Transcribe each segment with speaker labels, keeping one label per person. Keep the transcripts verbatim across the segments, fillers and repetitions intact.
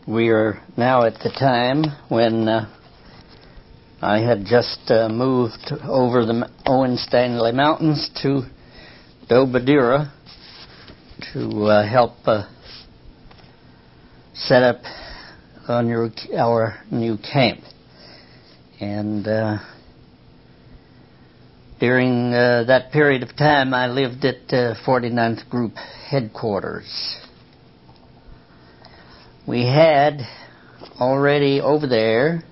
Speaker 1: We are now at the time when uh, I had just uh, moved over the Owen Stanley Mountains to Dobodura to uh, help uh, set up on your, our new camp. And uh, during uh, that period of time, I lived at uh, forty-ninth Group headquarters. We had already over there,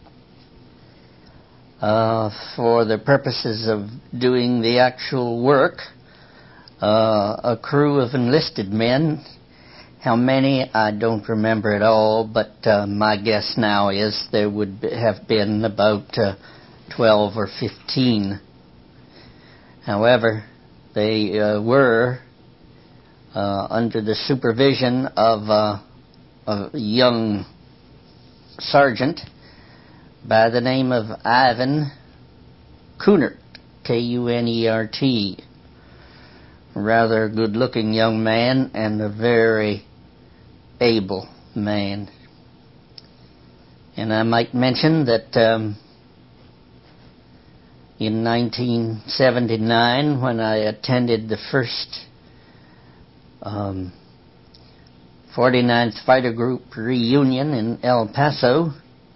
Speaker 1: uh, for the purposes of doing the actual work, uh, a crew of enlisted men. How many, I don't remember at all, but uh, my guess now is there would be, have been about uh, twelve or fifteen. However, they uh, were uh, under the supervision of uh, a young sergeant by the name of Ivan Kunert, K U N E R T. A rather good-looking young man and a very able man. And I might mention that um, in nineteen seventy-nine, when I attended the first um, forty-ninth Fighter Group reunion in El Paso,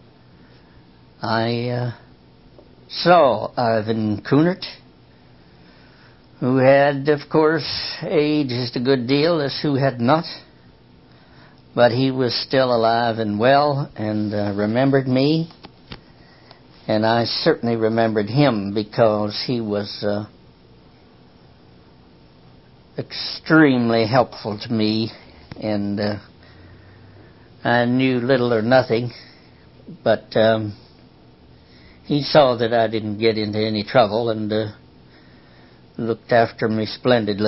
Speaker 1: I uh, saw Ivan Kunert, who had, of course, aged a good deal, as who had not, but he was still alive and well and uh, remembered me, and I certainly remembered him because he was uh, extremely helpful to me. And uh, I knew little or nothing, but um, he saw that I didn't get into any trouble and uh, looked after me splendidly.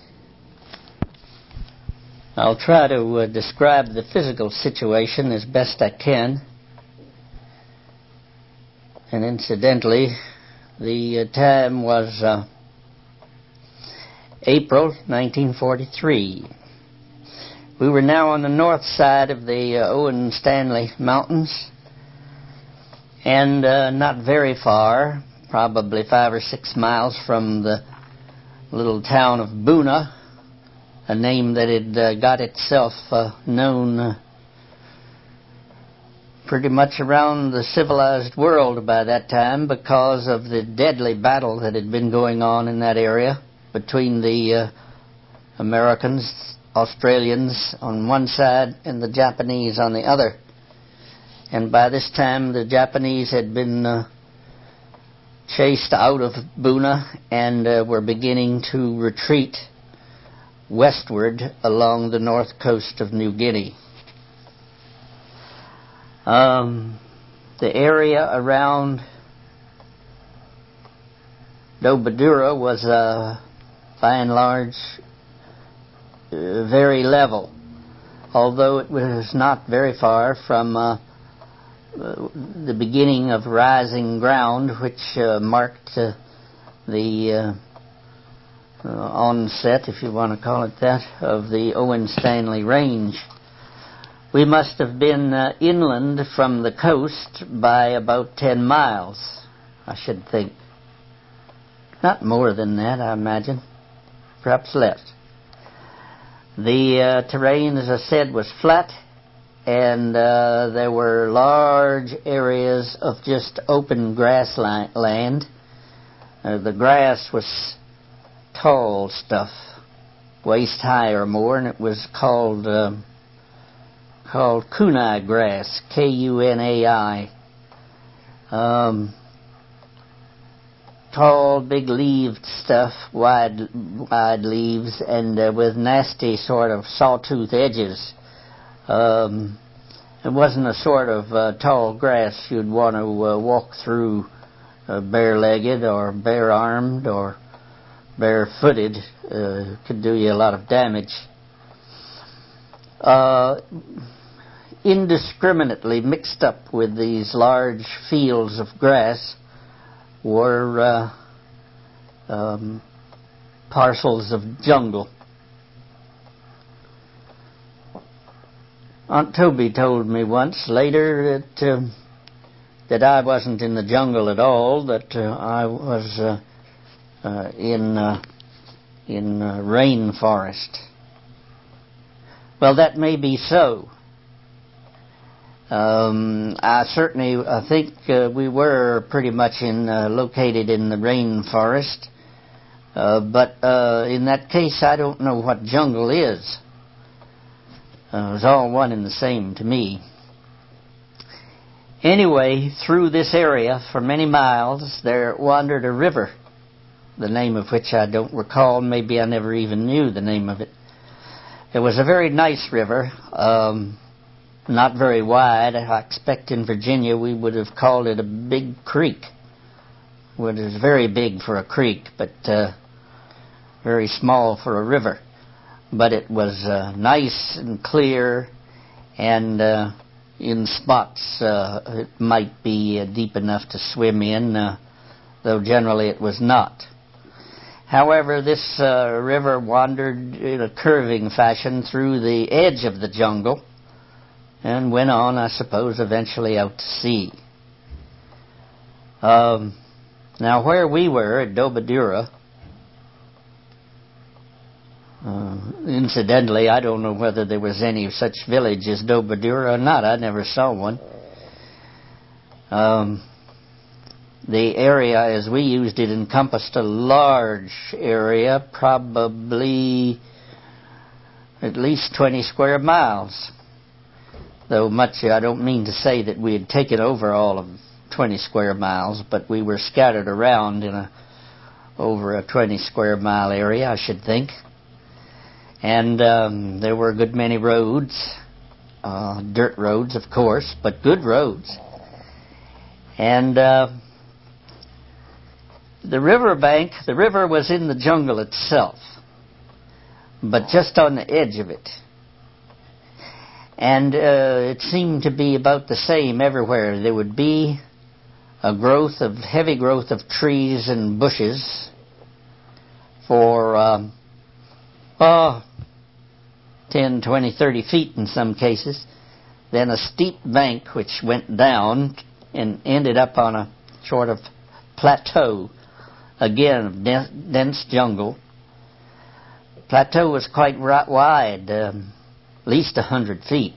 Speaker 1: I'll try to uh, describe the physical situation as best I can. And incidentally, the uh, time was uh, April nineteen forty-three. We were now on the north side of the uh, Owen Stanley Mountains, and uh, not very far, probably five or six miles from the little town of Buna, a name that had uh, got itself uh, known uh, pretty much around the civilized world by that time because of the deadly battle that had been going on in that area between the uh, Americans, Australians on one side and the Japanese on the other. And by this time the Japanese had been uh, chased out of Buna and uh, were beginning to retreat westward along the north coast of New Guinea. Um, the area around Dobodura was uh, by and large Uh, very level, although it was not very far from uh, uh, the beginning of rising ground, which uh, marked uh, the uh, uh, onset, if you want to call it that, of the Owen Stanley Range. We must have been uh, inland from the coast by about ten miles, I should think. Not more than that, I imagine. Perhaps less. The uh, terrain, as I said, was flat, and uh, there were large areas of just open grassland. Uh, the grass was tall stuff, waist high or more, and it was called uh, called kunai grass, K U N A I. Um, tall, big-leaved stuff, wide, wide leaves, and uh, with nasty sort of sawtooth edges. Um, it wasn't a sort of uh, tall grass you'd want to uh, walk through uh, bare-legged or bare-armed or bare-footed. Uh, could do you a lot of damage. Uh, indiscriminately mixed up with these large fields of grass were uh, um, parcels of jungle. Aunt Toby told me once later that uh, that I wasn't in the jungle at all, that uh, I was uh, uh, in uh, in uh, rainforest. Well, that may be so. Um, I certainly I think uh, we were pretty much in uh, located in the rainforest, uh, but uh, in that case, I don't know what jungle is. Uh, it was all one and the same to me. Anyway, through this area for many miles, there wandered a river, the name of which I don't recall. Maybe I never even knew the name of it. It was a very nice river, um, not very wide. I expect in Virginia we would have called it a big creek. Well, it was very big for a creek, but uh, very small for a river. But it was uh, nice and clear, and uh, in spots uh, it might be uh, deep enough to swim in, uh, though generally it was not. However, this uh, river wandered in a curving fashion through the edge of the jungle and went on, I suppose, eventually out to sea. Um, now, where we were at Dobodura, uh, incidentally, I don't know whether there was any such village as Dobodura or not. I never saw one. Um, The area, as we used it, encompassed a large area, probably at least twenty square miles. Though much, I don't mean to say that we had taken over all of twenty square miles, but we were scattered around in a over a twenty square mile area, I should think. And um, there were a good many roads, uh, dirt roads, of course, but good roads. And Uh, The river bank, the river was in the jungle itself, but just on the edge of it. And uh, it seemed to be about the same everywhere. There would be a growth of, heavy growth of trees and bushes for, um, oh, ten, twenty, thirty feet in some cases. Then a steep bank which went down and ended up on a sort of plateau. Again, of dense jungle. Plateau was quite wide, um, at least a hundred feet.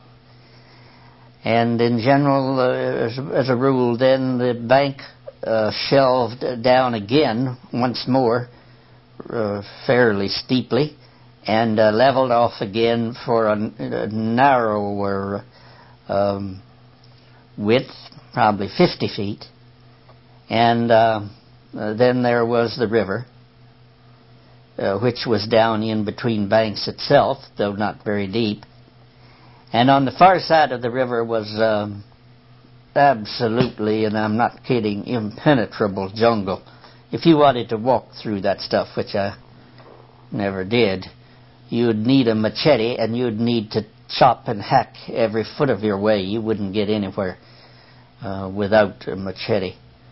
Speaker 1: And in general, uh, as, as a rule, then the bank uh, shelved down again once more, uh, fairly steeply, and uh, leveled off again for a, a narrower um, width, probably fifty feet. And Uh, Uh, then there was the river, uh, which was down in between banks itself, though not very deep. And on the far side of the river was um, absolutely, and I'm not kidding, impenetrable jungle. If you wanted to walk through that stuff, which I never did, you'd need a machete, and you'd need to chop and hack every foot of your way. You wouldn't get anywhere uh, without a machete.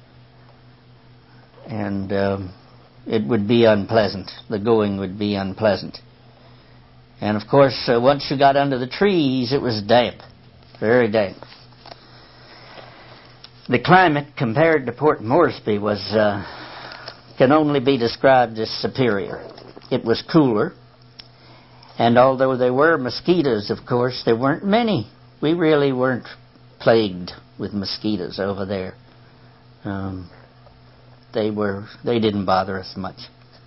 Speaker 1: And um, it would be unpleasant. The going would be unpleasant. And of course, uh, once you got under the trees, it was damp, very damp. The climate compared to Port Moresby was uh, can only be described as superior. It was cooler, and although there were mosquitoes, of course, there weren't many. We really weren't plagued with mosquitoes over there. Um, They were. They didn't bother us much.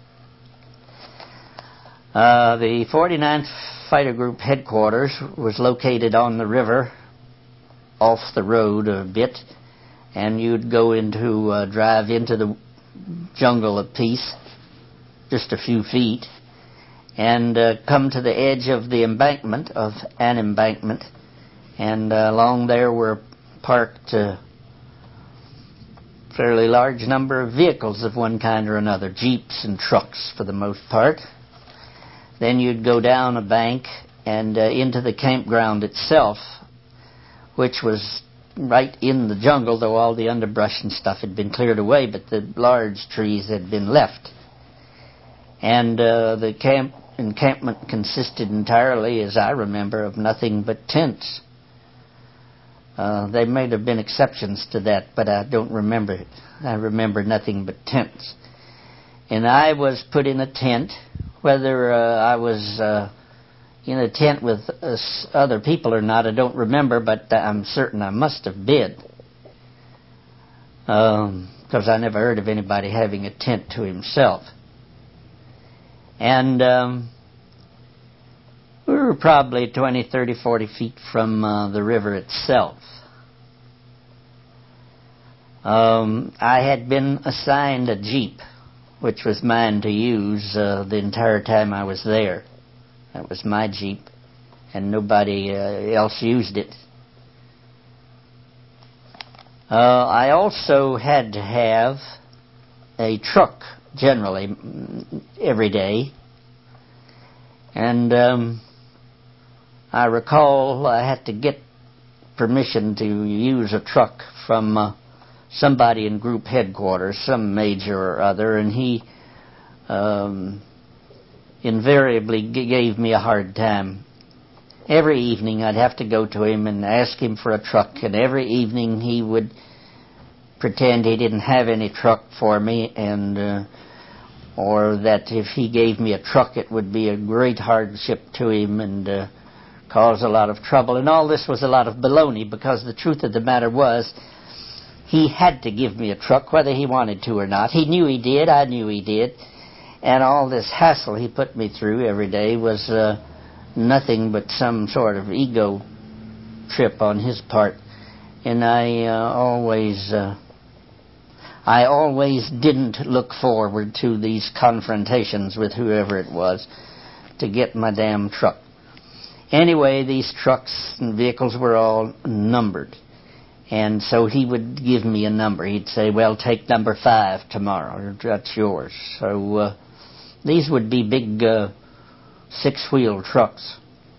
Speaker 1: Uh, the forty-ninth Fighter Group headquarters was located on the river, off the road a bit, and you'd go into uh, drive into the jungle a piece, just a few feet, and uh, come to the edge of the embankment of an embankment, and uh, along there were parked Uh, fairly large number of vehicles of one kind or another, jeeps and trucks for the most part. Then you'd go down a bank and uh, into the campground itself, which was right in the jungle, though all the underbrush and stuff had been cleared away, but the large trees had been left. And uh, the camp encampment consisted entirely, as I remember, of nothing but tents. Uh, there may have been exceptions to that, but I don't remember it. I remember nothing but tents. And I was put in a tent, whether uh, I was uh, in a tent with uh, other people or not, I don't remember, but I'm certain I must have been. Um, because I never heard of anybody having a tent to himself. And um, we were probably twenty, thirty, forty feet from uh, the river itself. Um, I had been assigned a jeep, which was mine to use uh, the entire time I was there. That was my jeep, and nobody uh, else used it. Uh, I also had to have a truck, generally, every day. And um, I recall I had to get permission to use a truck from uh, somebody in group headquarters, some major or other, and he um, invariably g- gave me a hard time. Every evening I'd have to go to him and ask him for a truck, and every evening he would pretend he didn't have any truck for me, and uh, or that if he gave me a truck it would be a great hardship to him and uh, cause a lot of trouble. And all this was a lot of baloney, because the truth of the matter was he had to give me a truck whether he wanted to or not. He knew he did, I knew he did, and all this hassle he put me through every day was uh, nothing but some sort of ego trip on his part. And I uh, always uh, I always didn't look forward to these confrontations with whoever it was to get my damn truck. Anyway, these trucks and vehicles were all numbered, and so he would give me a number. He'd say, well, take number five tomorrow, that's yours. So uh, these would be big uh, six-wheel trucks,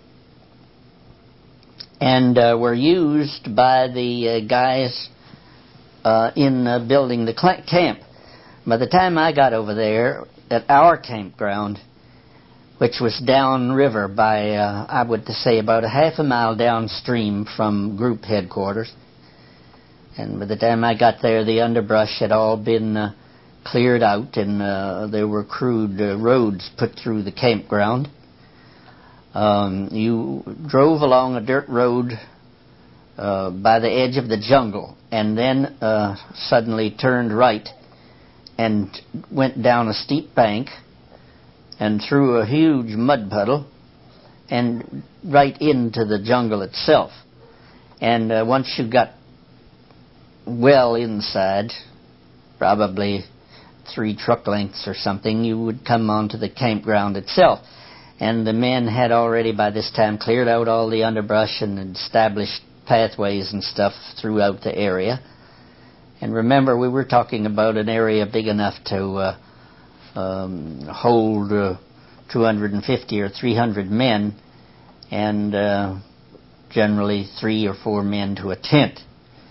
Speaker 1: and uh, were used by the uh, guys uh, in uh, building the cl- camp. By the time I got over there at our campground, which was downriver by, uh, I would say, about a half a mile downstream from group headquarters, and by the time I got there, the underbrush had all been uh, cleared out, and uh, there were crude uh, roads put through the campground. Um, you drove along a dirt road uh, by the edge of the jungle, and then uh, suddenly turned right and went down a steep bank and through a huge mud puddle and right into the jungle itself. And uh, once you got well inside, probably three truck lengths or something, you would come onto the campground itself. And the men had already by this time cleared out all the underbrush and established pathways and stuff throughout the area. And remember, we were talking about an area big enough to uh, um, hold uh, two hundred fifty or three hundred men, and uh, generally three or four men to a tent.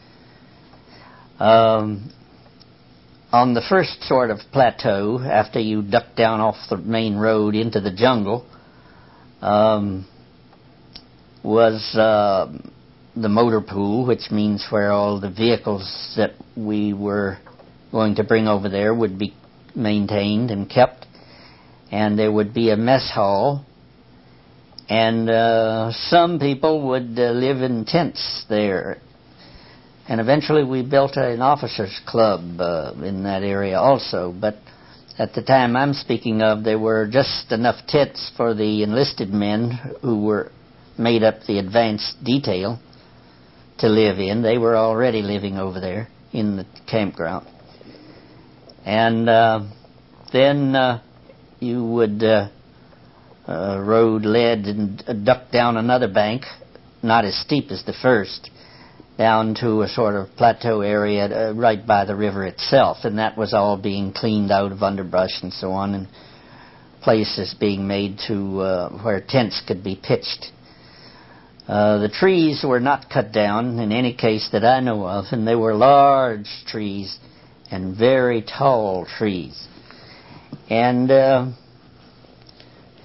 Speaker 1: Um, on the first sort of plateau, after you duck down off the main road into the jungle, um, was uh, the motor pool, which means where all the vehicles that we were going to bring over there would be maintained and kept. And there would be a mess hall, and uh, some people would uh, live in tents there. And eventually we built an officers' club uh, in that area also. But at the time I'm speaking of, there were just enough tents for the enlisted men who were made up the advanced detail to live in. They were already living over there in the campground. And uh, then uh, you would uh, uh, road led and uh, duck down another bank, not as steep as the first, down to a sort of plateau area uh, right by the river itself, and that was all being cleaned out of underbrush and so on, and places being made to uh, where tents could be pitched. Uh, the trees were not cut down in any case that I know of, and they were large trees and very tall trees. And uh,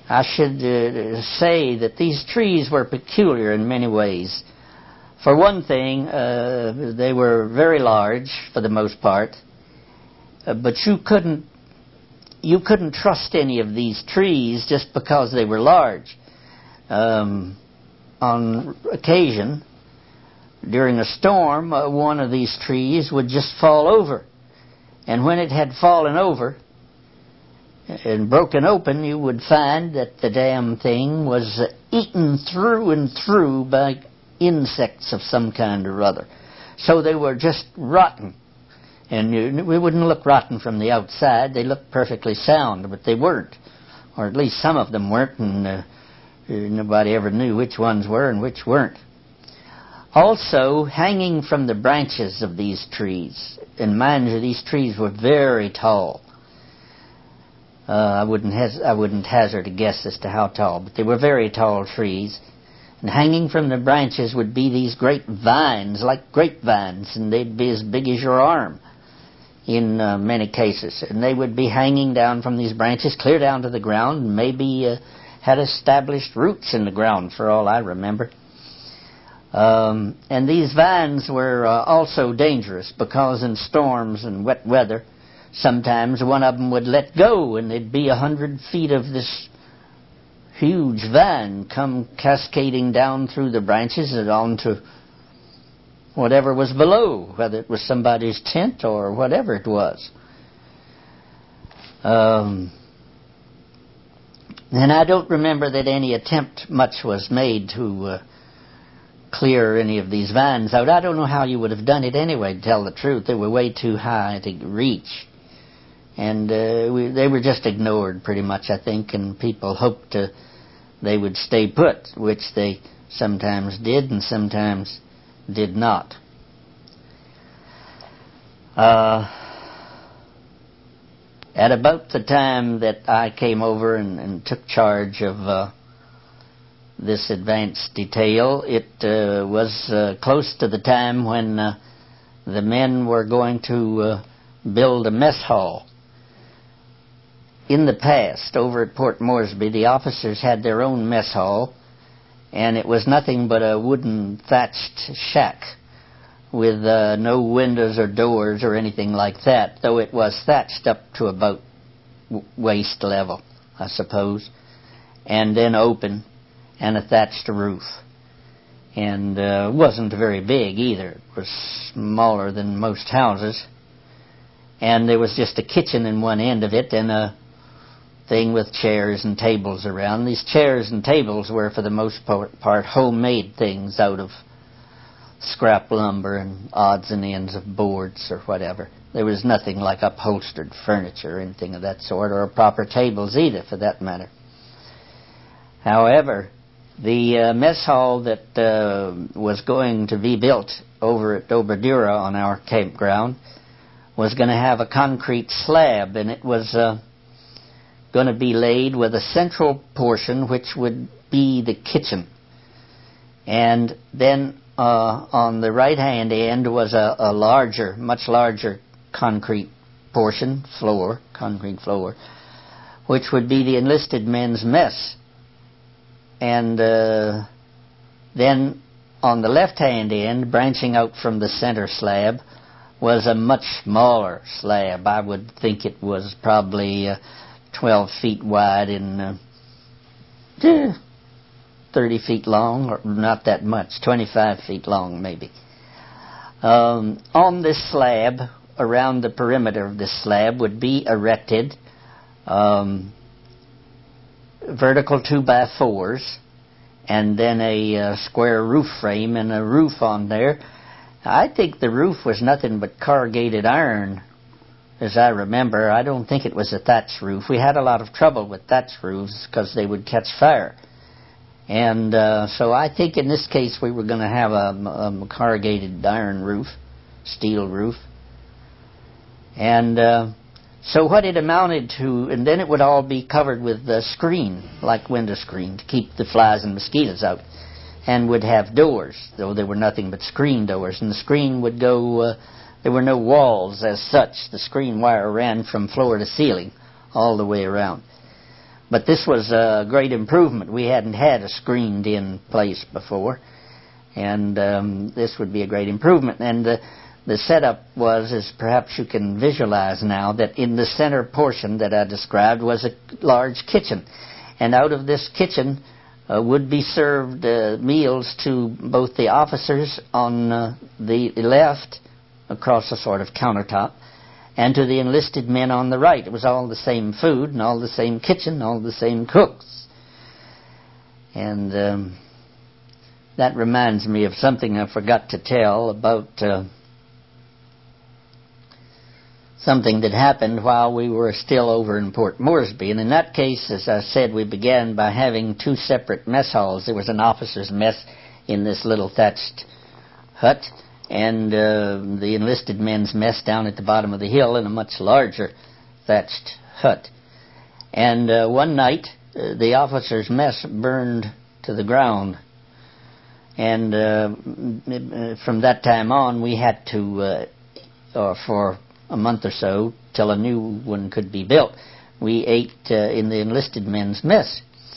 Speaker 1: I should uh, say that these trees were peculiar in many ways. For one thing, uh, they were very large for the most part, uh, but you couldn't you couldn't trust any of these trees just because they were large. Um, on occasion, during a storm, uh, one of these trees would just fall over, and when it had fallen over and broken open, you would find that the damn thing was uh, eaten through and through by insects of some kind or other. So they were just rotten. And you, we wouldn't look rotten from the outside. They looked perfectly sound, but they weren't. Or at least some of them weren't, and uh, nobody ever knew which ones were and which weren't. Also, hanging from the branches of these trees, and mind you, these trees were very tall. Uh, I wouldn't hes- I wouldn't hazard a guess as to how tall, but they were very tall trees. And hanging from the branches would be these great vines, like grapevines, and they'd be as big as your arm in uh, many cases. And they would be hanging down from these branches clear down to the ground, and maybe uh, had established roots in the ground, for all I remember. Um, and these vines were uh, also dangerous, because in storms and wet weather, sometimes one of them would let go, and there'd be a hundred feet of this huge vine come cascading down through the branches and onto whatever was below, whether it was somebody's tent or whatever it was. Um, and I don't remember that any attempt much was made to uh, clear any of these vines out. I don't know how you would have done it anyway, to tell the truth. They were way too high to reach. And uh, we, they were just ignored pretty much, I think, and people hoped uh, they would stay put, which they sometimes did and sometimes did not. Uh, at about the time that I came over and, and took charge of uh, this advance detail, it uh, was uh, close to the time when uh, the men were going to uh, build a mess hall. In the past, over at Port Moresby, the officers had their own mess hall, and it was nothing but a wooden thatched shack with uh, no windows or doors or anything like that, though it was thatched up to about w- waist level, I suppose, and then open, and a thatched roof. And uh, wasn't very big either. It was smaller than most houses. And there was just a kitchen in one end of it, and a thing with chairs and tables around. These chairs and tables were, for the most part, homemade things out of scrap lumber and odds and ends of boards or whatever. There was nothing like upholstered furniture or anything of that sort, or proper tables either, for that matter. However, the uh, mess hall that uh, was going to be built over at Oberdura on our campground was going to have a concrete slab, and it was uh, going to be laid with a central portion which would be the kitchen. And then uh, on the right-hand end was a, a larger, much larger concrete portion, floor, concrete floor, which would be the enlisted men's mess. And uh, then on the left-hand end, branching out from the center slab, was a much smaller slab. I would think it was probably uh, twelve feet wide and uh, thirty feet long, or not that much, twenty-five feet long maybe. Um, on this slab, around the perimeter of this slab, would be erected um, vertical two by fours, and then a uh, square roof frame and a roof on there. I think the roof was nothing but corrugated iron, as I remember. I don't think it was a thatch roof. We had a lot of trouble with thatch roofs because they would catch fire. And uh, so I think in this case we were going to have a, a corrugated iron roof, steel roof. And uh, so what it amounted to, and then it would all be covered with a screen, like window screen, to keep the flies and mosquitoes out, and would have doors, though they were nothing but screen doors. And the screen would go, uh, there were no walls as such. The screen wire ran from floor to ceiling all the way around. But this was a great improvement. We hadn't had a screened-in place before, and um, this would be a great improvement. And the, the setup was, as perhaps you can visualize now, that in the center portion that I described was a large kitchen. And out of this kitchen uh, would be served uh, meals to both the officers on uh, the left, across a sort of countertop, and to the enlisted men on the right. It was all the same food and all the same kitchen, all the same cooks. And um, that reminds me of something I forgot to tell about uh, something that happened while we were still over in Port Moresby. And in that case, as I said, we began by having two separate mess halls. There was an officer's mess in this little thatched hut, and uh, the enlisted men's mess down at the bottom of the hill in a much larger thatched hut. And uh, one night, uh, the officer's mess burned to the ground. And uh, from that time on, we had to, uh, or for a month or so, till a new one could be built, we ate uh, in the enlisted men's mess.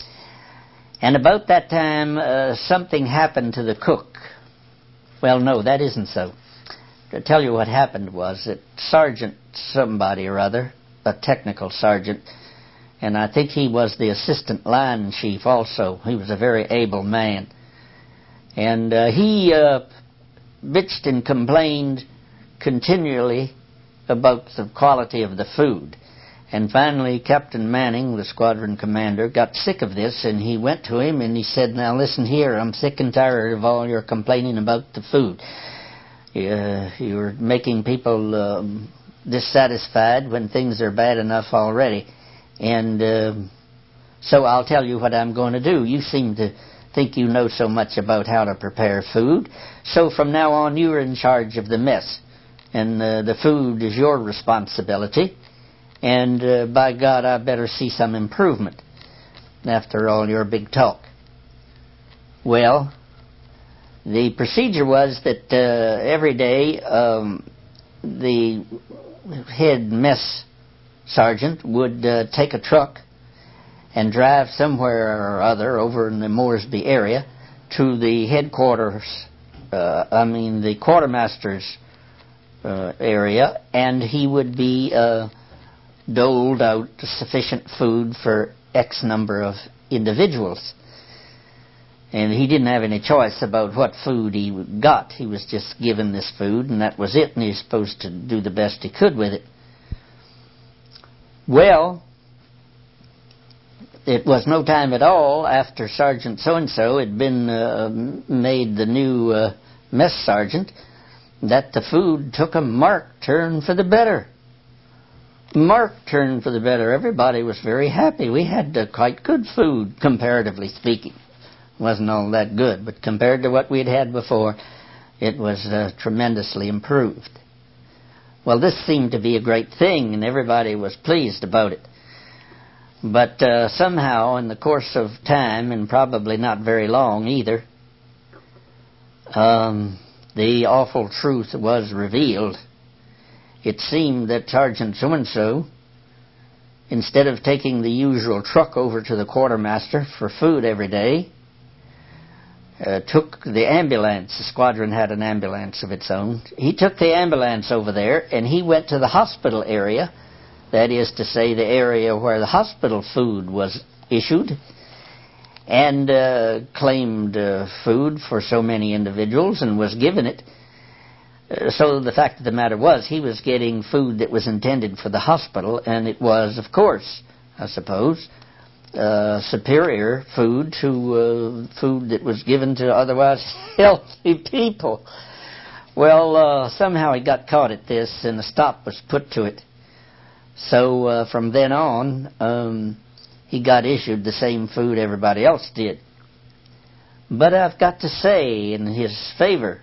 Speaker 1: And about that time, uh, something happened to the cook. Well, no, that isn't so. To tell you what happened was that Sergeant somebody or other, a technical sergeant, and I think he was the assistant line chief also. He was a very able man. And uh, he uh, bitched and complained continually about the quality of the food. And finally, Captain Manning, the squadron commander, got sick of this, and he went to him and he said, "Now listen here, I'm sick and tired of all your complaining about the food. Uh, you're making people um, dissatisfied when things are bad enough already. And uh, so I'll tell you what I'm going to do. You seem to think you know so much about how to prepare food, so from now on you're in charge of the mess, and uh, the food is your responsibility. And uh, by God, I better see some improvement after all your big talk." Well, the procedure was that uh, every day um, the head mess sergeant would uh, take a truck and drive somewhere or other over in the Moresby area to the headquarters, uh, I mean the quartermaster's uh, area, and he would be uh, doled out sufficient food for X number of individuals. And he didn't have any choice about what food he got. He was just given this food, and that was it, and he was supposed to do the best he could with it. Well, it was no time at all after Sergeant so-and-so had been uh, made the new uh, mess sergeant that the food took a marked turn for the better. Marked turn for the better. Everybody was very happy. We had uh, quite good food, comparatively speaking. It wasn't all that good, but compared to what we'd had before, it was uh, tremendously improved. Well, this seemed to be a great thing, and everybody was pleased about it. But uh, somehow, in the course of time, and probably not very long either, um, the awful truth was revealed. It seemed that Sergeant so-and-so, instead of taking the usual truck over to the quartermaster for food every day, uh, took the ambulance. The squadron had an ambulance of its own. He took the ambulance over there, and he went to the hospital area, that is to say, the area where the hospital food was issued, and uh, claimed uh, food for so many individuals and was given it. Uh, so the fact of the matter was, he was getting food that was intended for the hospital, and it was, of course, I suppose, uh, superior food to uh, food that was given to otherwise healthy people. Well, uh, somehow he got caught at this, and a stop was put to it. So uh, from then on, um, he got issued the same food everybody else did. But I've got to say in his favor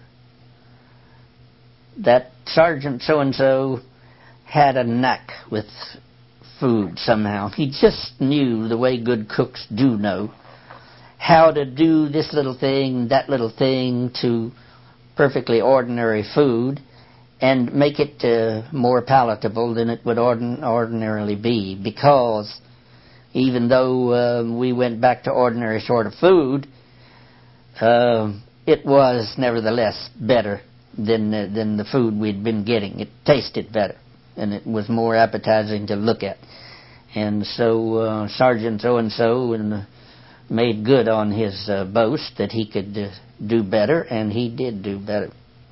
Speaker 1: that Sergeant so-and-so had a knack with food somehow. He just knew, the way good cooks do know, how to do this little thing, that little thing to perfectly ordinary food, and make it uh, more palatable than it would ordin- ordinarily be, because even though uh, we went back to ordinary sort of food, uh, it was nevertheless better than uh, than the food we'd been getting. It tasted better, and it was more appetizing to look at. And so uh, Sergeant so-and-so and, uh, made good on his uh, boast that he could uh, do better, and he did do better.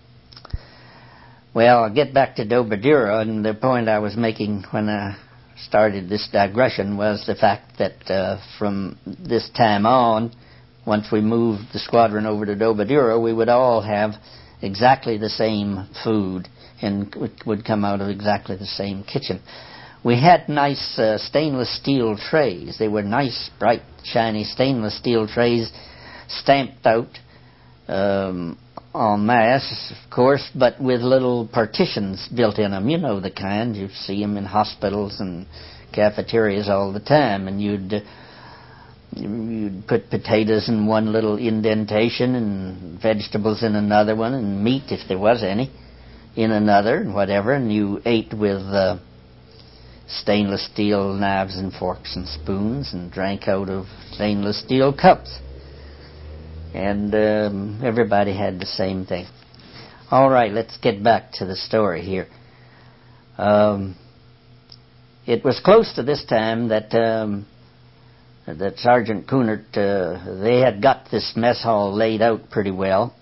Speaker 1: Well, I'll get back to Dobodura, and the point I was making when I started this digression was the fact that uh, from this time on, once we moved the squadron over to Dobodura, we would all have exactly the same food, and it would come out of exactly the same kitchen. We had nice uh, stainless steel trays. They were nice, bright, shiny stainless steel trays, stamped out um, en masse, of course, but with little partitions built in them. You know the kind. You see them in hospitals and cafeterias all the time, and you'd... Uh, You'd put potatoes in one little indentation and vegetables in another one and meat, if there was any, in another and whatever, and you ate with uh, stainless steel knives and forks and spoons and drank out of stainless steel cups. And um, everybody had the same thing. All right, let's get back to the story here. Um, it was close to this time that... Um, that Sergeant Kunert, uh, they had got this mess hall laid out pretty well.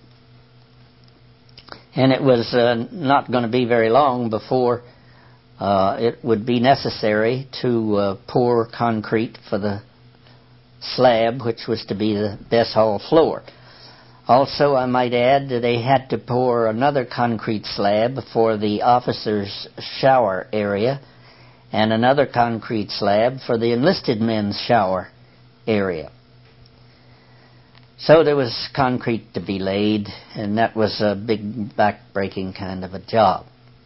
Speaker 1: And it was uh, not going to be very long before uh, it would be necessary to uh, pour concrete for the slab, which was to be the mess hall floor. Also, I might add that they had to pour another concrete slab for the officers' shower area, and another concrete slab for the enlisted men's shower area. So there was concrete to be laid, and that was a big back-breaking kind of a job,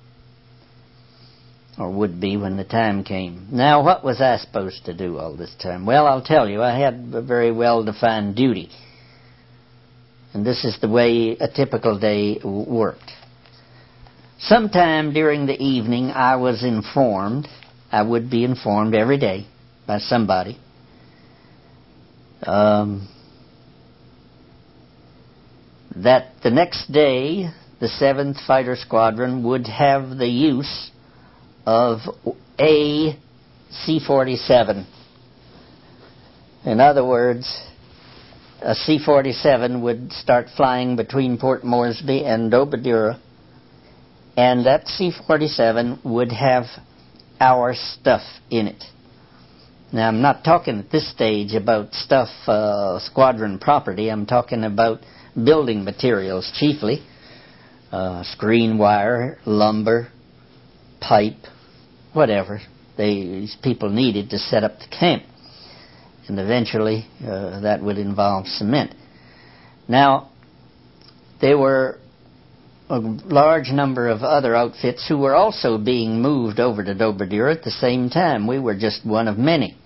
Speaker 1: or would be when the time came. Now, what was I supposed to do all this time? Well, I'll tell you, I had a very well-defined duty, and this is the way a typical day worked. Sometime during the evening, I was informed, I would be informed every day by somebody, um, that the next day the seventh Fighter Squadron would have the use of a C forty-seven. In other words, a C forty-seven would start flying between Port Moresby and Dobodura, and that C forty-seven would have our stuff in it. Now, I'm not talking at this stage about stuff, uh, squadron property. I'm talking about building materials chiefly, uh, screen wire, lumber, pipe, whatever they, these people needed to set up the camp. And eventually uh, that would involve cement. Now, there were a large number of other outfits who were also being moved over to Dobodura at the same time. We were just one of many.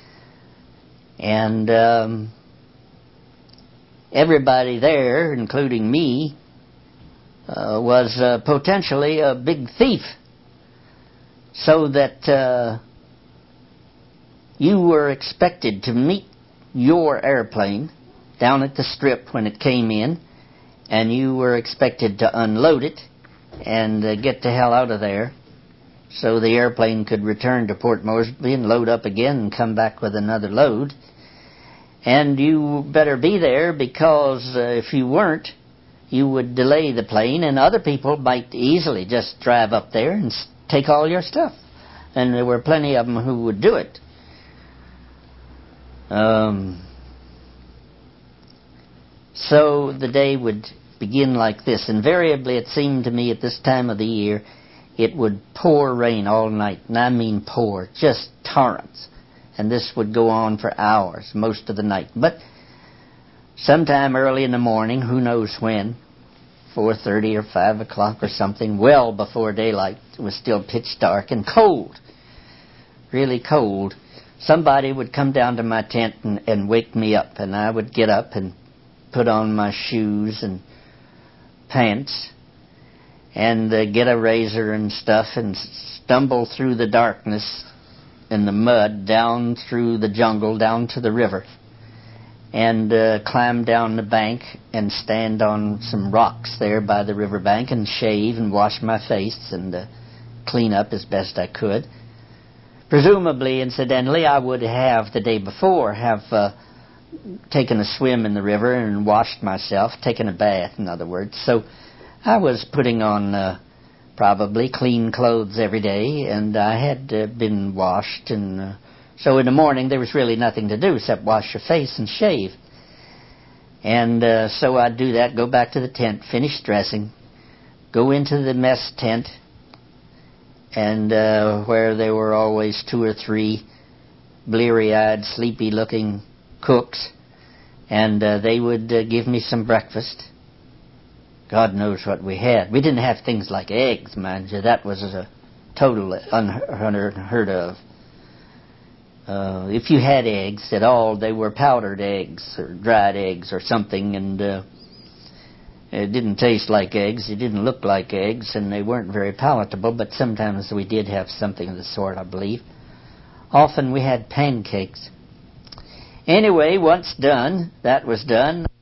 Speaker 1: And um, everybody there, including me, uh, was uh, potentially a big thief. So that uh, you were expected to meet your airplane down at the strip when it came in, and you were expected to unload it and uh, get the hell out of there so the airplane could return to Port Moresby and load up again and come back with another load. And you better be there, because uh, if you weren't, you would delay the plane, and other people might easily just drive up there and take all your stuff. And there were plenty of them who would do it. Um, so the day would begin like this. Invariably, it seemed to me at this time of the year, it would pour rain all night. And I mean pour, just torrents. And this would go on for hours, most of the night. But sometime early in the morning, who knows when, four thirty or five o'clock or something, well before daylight, it was still pitch dark and cold, really cold. Somebody would come down to my tent and, and wake me up, and I would get up and put on my shoes and pants and uh, get a razor and stuff and stumble through the darkness in the mud down through the jungle down to the river, and uh, climb down the bank and stand on some rocks there by the river bank and shave and wash my face and uh, clean up as best I could. Presumably, incidentally, I would have the day before have uh, taken a swim in the river and washed myself, taken a bath, in other words. So I was putting on uh, probably clean clothes every day, and I had uh, been washed, and uh, so in the morning there was really nothing to do except wash your face and shave. And uh, so I'd do that, go back to the tent, finish dressing, go into the mess tent, and uh, where there were always two or three bleary-eyed, sleepy-looking cooks, and uh, they would uh, give me some breakfast. God knows what we had. We didn't have things like eggs, mind you. That was a total unheard of. Uh, if you had eggs at all, they were powdered eggs or dried eggs or something, and uh, it didn't taste like eggs, it didn't look like eggs, and they weren't very palatable, but sometimes we did have something of the sort, I believe. Often we had pancakes. Anyway, once done, that was done.